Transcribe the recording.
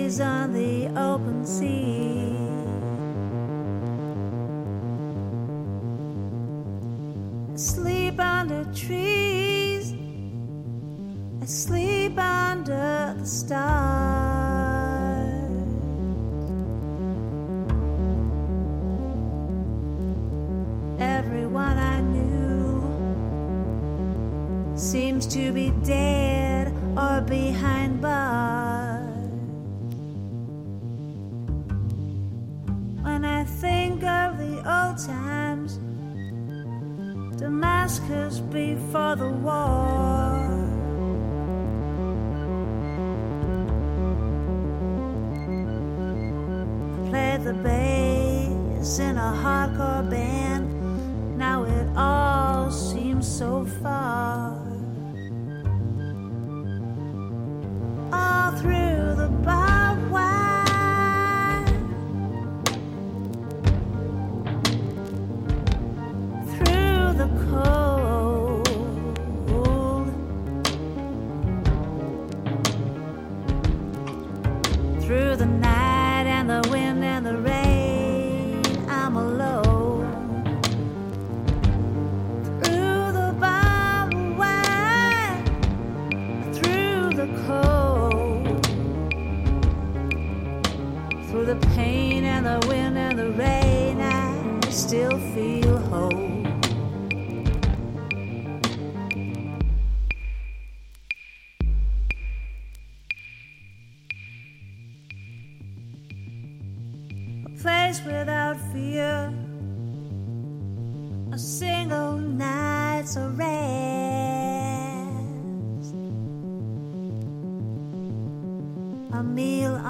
breeze on the open sea. I sleep under trees, I sleep under the stars. Everyone I knew seems to be dead or behind bars. When I think of the old times, Damascus before the war, I played the bass in a hardcore band. Now it all seems so far. All through the barbed wire, through the cold, through the night and the wind and the rain, I'm alone. Through the barbed wire, through the cold, through the pain and the wind and the rain, I still feel whole. A place without fear, a single night's arrest.